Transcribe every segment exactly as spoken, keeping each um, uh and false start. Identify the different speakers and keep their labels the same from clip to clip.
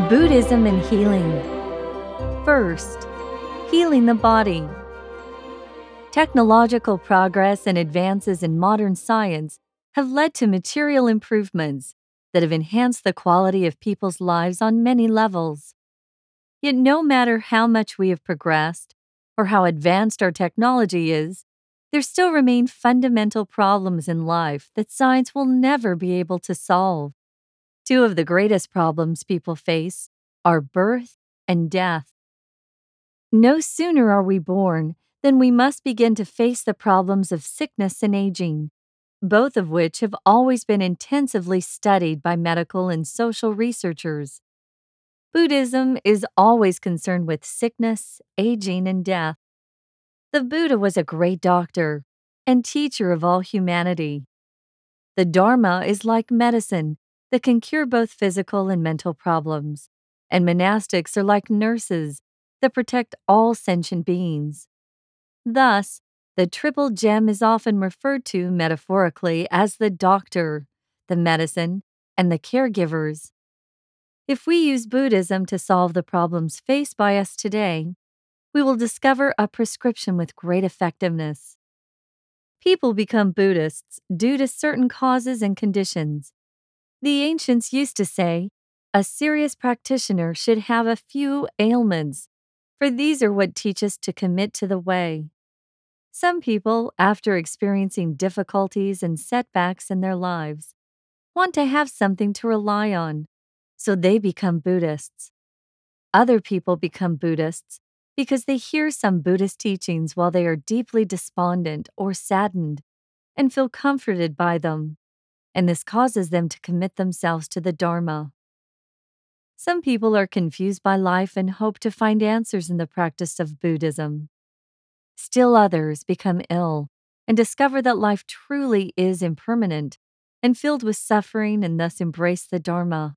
Speaker 1: Buddhism and healing. First, healing the body. Technological progress and advances in modern science have led to material improvements that have enhanced the quality of people's lives on many levels. Yet no matter how much we have progressed or how advanced our technology is, there still remain fundamental problems in life that science will never be able to solve. Two of the greatest problems people face are birth and death. No sooner are we born than we must begin to face the problems of sickness and aging, both of which have always been intensively studied by medical and social researchers. Buddhism is always concerned with sickness, aging, and death. The Buddha was a great doctor and teacher of all humanity. The Dharma is like medicine that can cure both physical and mental problems, and monastics are like nurses that protect all sentient beings. Thus, the triple gem is often referred to metaphorically as the doctor, the medicine, and the caregivers. If we use Buddhism to solve the problems faced by us today, we will discover a prescription with great effectiveness. People become Buddhists due to certain causes and conditions. The ancients used to say, a serious practitioner should have a few ailments, for these are what teach us to commit to the way. Some people, after experiencing difficulties and setbacks in their lives, want to have something to rely on, so they become Buddhists. Other people become Buddhists because they hear some Buddhist teachings while they are deeply despondent or saddened and feel comforted by them, and this causes them to commit themselves to the Dharma. Some people are confused by life and hope to find answers in the practice of Buddhism. Still others become ill and discover that life truly is impermanent and filled with suffering and thus embrace the Dharma.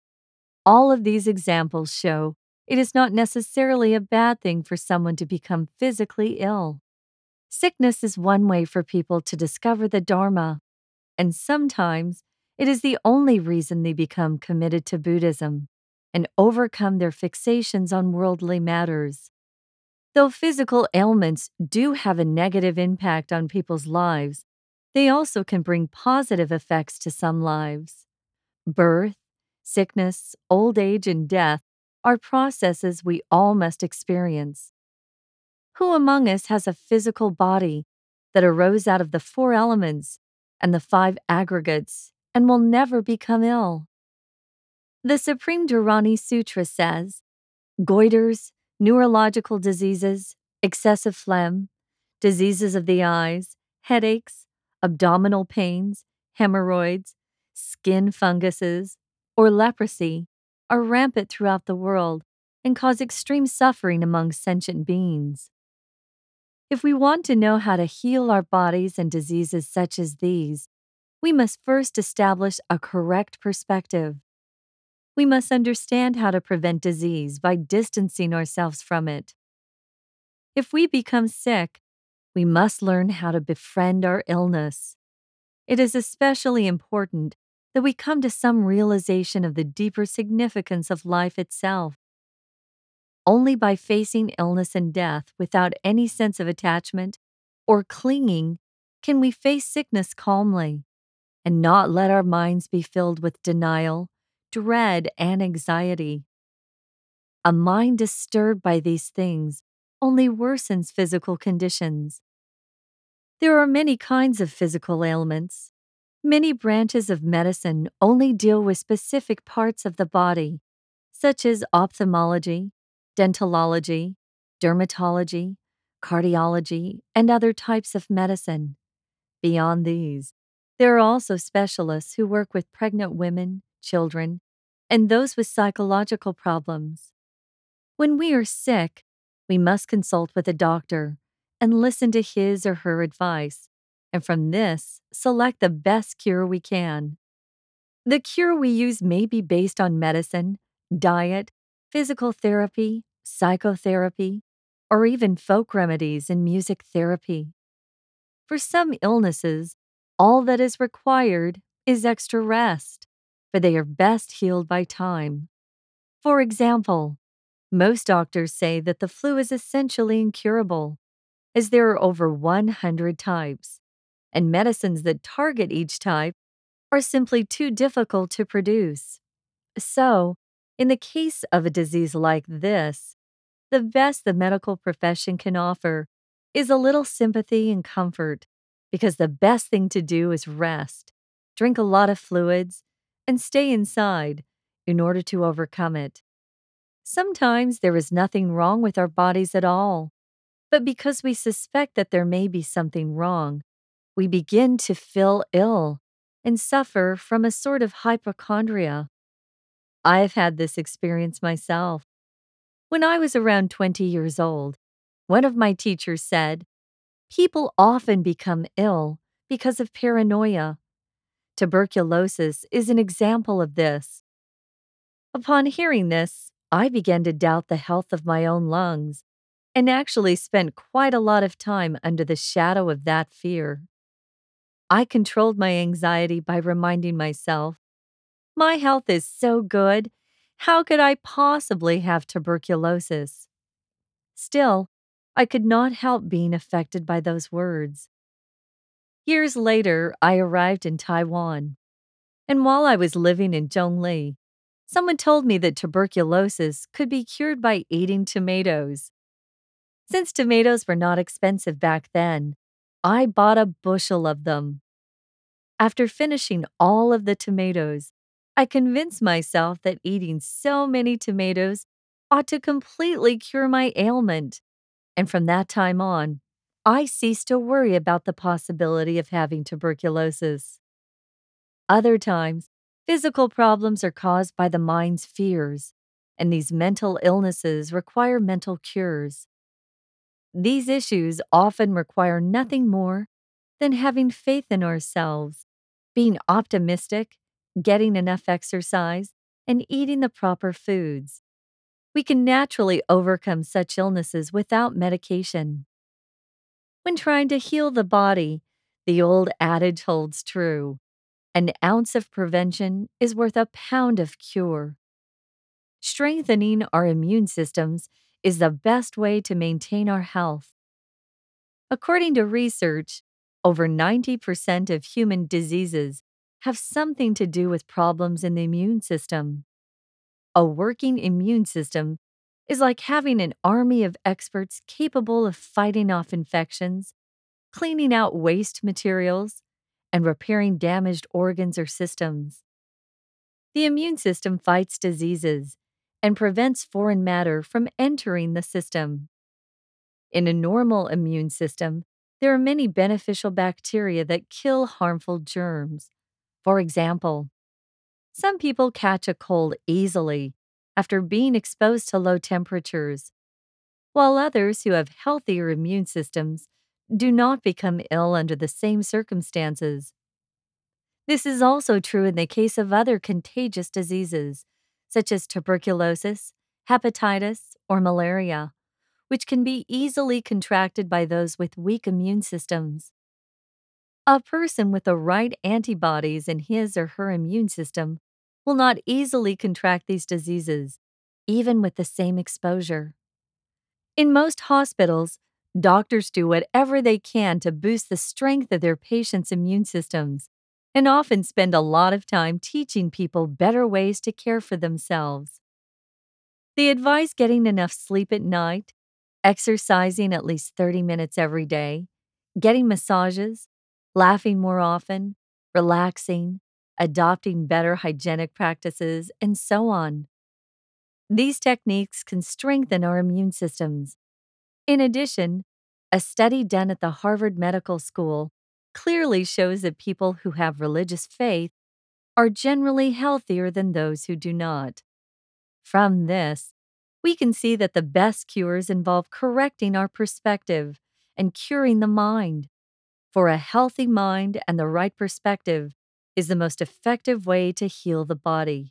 Speaker 1: All of these examples show it is not necessarily a bad thing for someone to become physically ill. Sickness is one way for people to discover the Dharma, and sometimes it is the only reason they become committed to Buddhism and overcome their fixations on worldly matters. Though physical ailments do have a negative impact on people's lives, they also can bring positive effects to some lives. Birth, sickness, old age, and death are processes we all must experience. Who among us has a physical body that arose out of the four elements and the five aggregates and will never become ill? The Supreme Dharani Sutra says, goiters, neurological diseases, excessive phlegm, diseases of the eyes, headaches, abdominal pains, hemorrhoids, skin funguses, or leprosy are rampant throughout the world and cause extreme suffering among sentient beings. If we want to know how to heal our bodies and diseases such as these, we must first establish a correct perspective. We must understand how to prevent disease by distancing ourselves from it. If we become sick, we must learn how to befriend our illness. It is especially important that we come to some realization of the deeper significance of life itself. Only by facing illness and death without any sense of attachment or clinging can we face sickness calmly and not let our minds be filled with denial, dread, and anxiety. A mind disturbed by these things only worsens physical conditions. There are many kinds of physical ailments. Many branches of medicine only deal with specific parts of the body, such as ophthalmology, dentology, dermatology, cardiology, and other types of medicine. Beyond these, there are also specialists who work with pregnant women, children, and those with psychological problems. When we are sick, we must consult with a doctor and listen to his or her advice, and from this, select the best cure we can. The cure we use may be based on medicine, diet, physical therapy, psychotherapy, or even folk remedies and music therapy. For some illnesses, all that is required is extra rest, for they are best healed by time. For example, most doctors say that the flu is essentially incurable, as there are over one hundred types, and medicines that target each type are simply too difficult to produce. So, in the case of a disease like this, the best the medical profession can offer is a little sympathy and comfort, because the best thing to do is rest, drink a lot of fluids, and stay inside in order to overcome it. Sometimes there is nothing wrong with our bodies at all, but because we suspect that there may be something wrong, we begin to feel ill and suffer from a sort of hypochondria. I've had this experience myself. When I was around twenty years old, one of my teachers said, "People often become ill because of paranoia. Tuberculosis is an example of this." Upon hearing this, I began to doubt the health of my own lungs and actually spent quite a lot of time under the shadow of that fear. I controlled my anxiety by reminding myself, my health is so good, how could I possibly have tuberculosis? Still, I could not help being affected by those words. Years later, I arrived in Taiwan, and while I was living in Zhongli, someone told me that tuberculosis could be cured by eating tomatoes. Since tomatoes were not expensive back then, I bought a bushel of them. After finishing all of the tomatoes, I convinced myself that eating so many tomatoes ought to completely cure my ailment, and from that time on, I ceased to worry about the possibility of having tuberculosis. Other times, physical problems are caused by the mind's fears, and these mental illnesses require mental cures. These issues often require nothing more than having faith in ourselves, being optimistic, getting enough exercise, and eating the proper foods. We can naturally overcome such illnesses without medication. When trying to heal the body, the old adage holds true: an ounce of prevention is worth a pound of cure. Strengthening our immune systems is the best way to maintain our health. According to research, over ninety percent of human diseases have something to do with problems in the immune system. A working immune system is like having an army of experts capable of fighting off infections, cleaning out waste materials, and repairing damaged organs or systems. The immune system fights diseases and prevents foreign matter from entering the system. In a normal immune system, there are many beneficial bacteria that kill harmful germs. For example, some people catch a cold easily after being exposed to low temperatures, while others who have healthier immune systems do not become ill under the same circumstances. This is also true in the case of other contagious diseases, such as tuberculosis, hepatitis, or malaria, which can be easily contracted by those with weak immune systems. A person with the right antibodies in his or her immune system will not easily contract these diseases, even with the same exposure. In most hospitals, doctors do whatever they can to boost the strength of their patients' immune systems, and often spend a lot of time teaching people better ways to care for themselves. They advise getting enough sleep at night, exercising at least thirty minutes every day, getting massages, laughing more often, relaxing, adopting better hygienic practices, and so on. These techniques can strengthen our immune systems. In addition, a study done at the Harvard Medical School clearly shows that people who have religious faith are generally healthier than those who do not. From this, we can see that the best cures involve correcting our perspective and curing the mind. For a healthy mind and the right perspective is the most effective way to heal the body.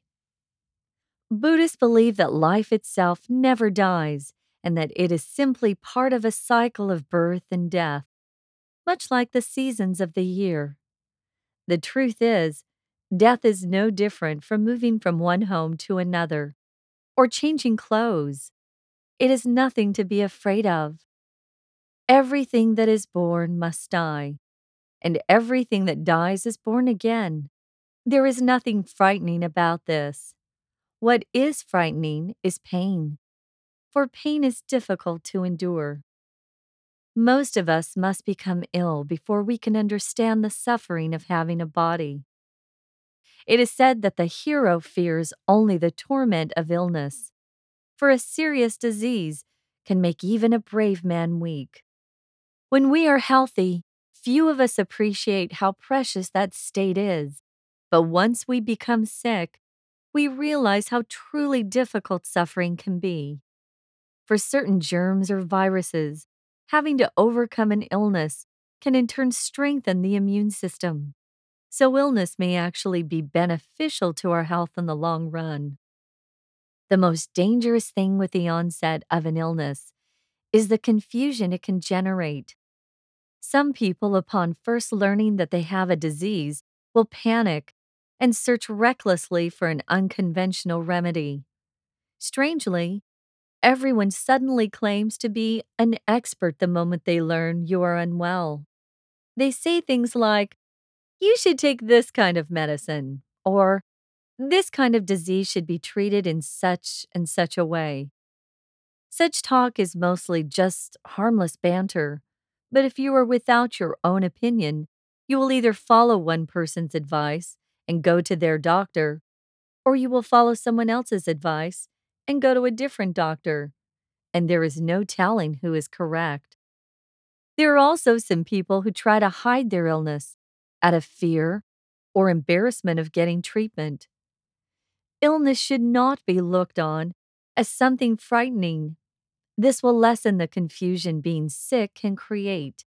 Speaker 1: Buddhists believe that life itself never dies and that it is simply part of a cycle of birth and death, much like the seasons of the year. The truth is, death is no different from moving from one home to another. or changing clothes. It is nothing to be afraid of. Everything that is born must die, and everything that dies is born again. There is nothing frightening about this. What is frightening is pain, for pain is difficult to endure. Most of us must become ill before we can understand the suffering of having a body. It is said that the hero fears only the torment of illness, for a serious disease can make even a brave man weak. When we are healthy, few of us appreciate how precious that state is, but once we become sick, we realize how truly difficult suffering can be. For certain germs or viruses, having to overcome an illness can in turn strengthen the immune system. So illness may actually be beneficial to our health in the long run. The most dangerous thing with the onset of an illness is the confusion it can generate. Some people, upon first learning that they have a disease, will panic and search recklessly for an unconventional remedy. Strangely, everyone suddenly claims to be an expert the moment they learn you are unwell. They say things like, "You should take this kind of medicine," or "This kind of disease should be treated in such and such a way." Such talk is mostly just harmless banter, but if you are without your own opinion, you will either follow one person's advice and go to their doctor, or you will follow someone else's advice and go to a different doctor, and there is no telling who is correct. There are also some people who try to hide their illness out of fear or embarrassment of getting treatment. Illness should not be looked on as something frightening. This will lessen the confusion being sick can create.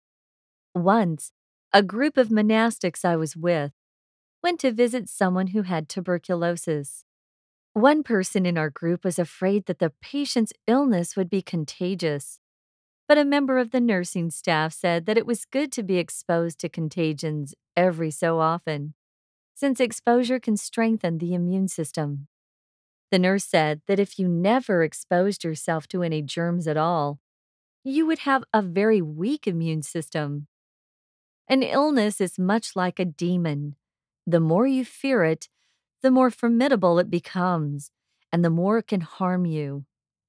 Speaker 1: Once, a group of monastics I was with went to visit someone who had tuberculosis. One person in our group was afraid that the patient's illness would be contagious, but a member of the nursing staff said that it was good to be exposed to contagions every so often, since exposure can strengthen the immune system. The nurse said that if you never exposed yourself to any germs at all, you would have a very weak immune system. An illness is much like a demon. The more you fear it, the more formidable it becomes, and the more it can harm you.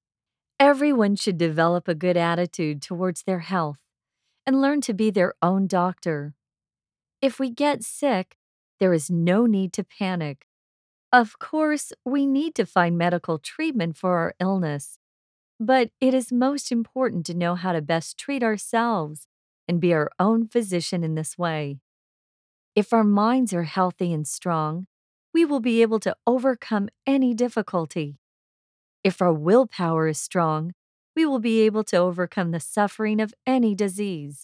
Speaker 1: Everyone should develop a good attitude towards their health and learn to be their own doctor. If we get sick, there is no need to panic. Of course, we need to find medical treatment for our illness, but it is most important to know how to best treat ourselves and be our own physician in this way. If our minds are healthy and strong, we will be able to overcome any difficulty. If our willpower is strong, we will be able to overcome the suffering of any disease.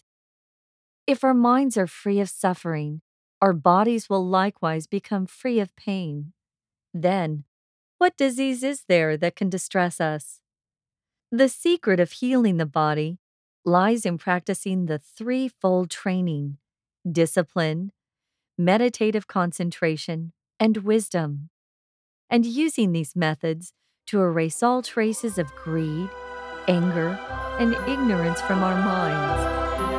Speaker 1: If our minds are free of suffering, our bodies will likewise become free of pain. Then, what disease is there that can distress us? The secret of healing the body lies in practicing the threefold training: discipline, meditative concentration, and wisdom, and using these methods to erase all traces of greed, anger, and ignorance from our minds.